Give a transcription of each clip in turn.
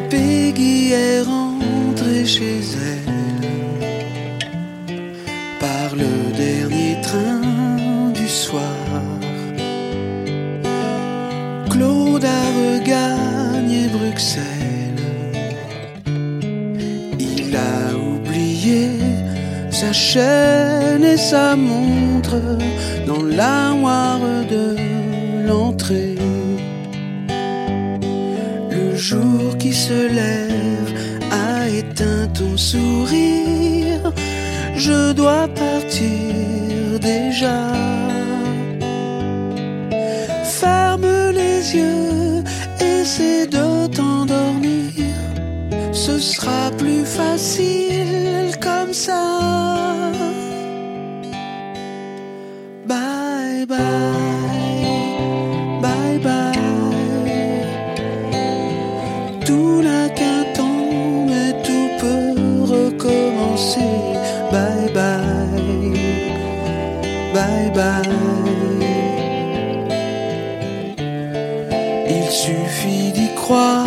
Peggy est rentrée chez elle par le dernier train du soir. Claude a regagné Bruxelles. Il a oublié sa chaîne et sa montre dans l'armoire de l'entrée. Le jour qui se lève a éteint ton sourire. Je dois partir déjà. Ferme les yeux, essaie de t'endormir. Ce sera plus facile comme ça. Bye bye, bye bye. Tout n'a qu'un temps, mais tout peut recommencer. Bye bye, bye bye. Il suffit d'y croire.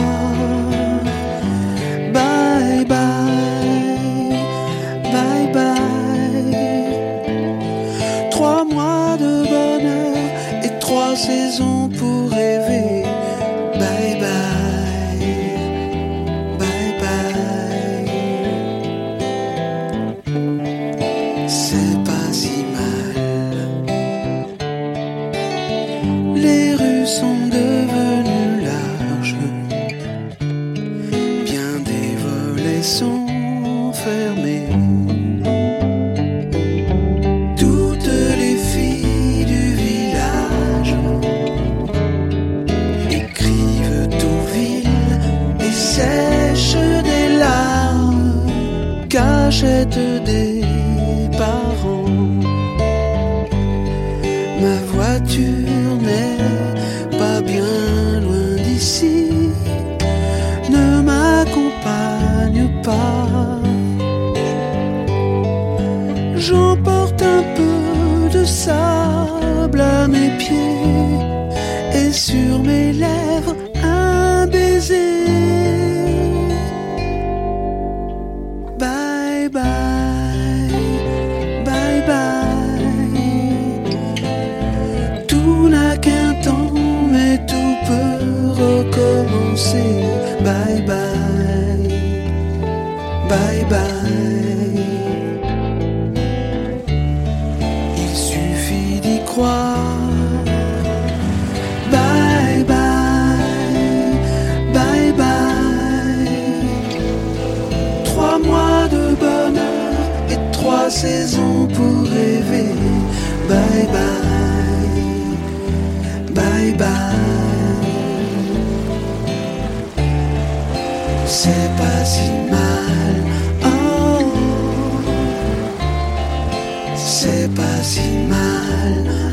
Bye bye, bye bye. 3 mois de bonheur et 3 saisons pour rêver. Bye bye, bye bye. C'est pas si mal. Les rues sont devenues larges. Bien des volets sont fermés. Toutes les filles du village écrivent aux villes et sèchent des larmes, cachettes des parents. Ma voiture n'est pas bien loin d'ici, ne m'accompagne pas. J'emporte un peu de sable à mes pieds et sur mes lèvres un baiser. Bye bye, bye bye. Tout n'a qu'un temps, mais tout peut recommencer. Bye bye, bye bye. Il suffit d'y croire. Bye bye, bye bye. 3 mois de bonheur et 3 saisons pour rêver. Bye bye, bye bye. C'est pas si mal, oh. C'est pas si mal.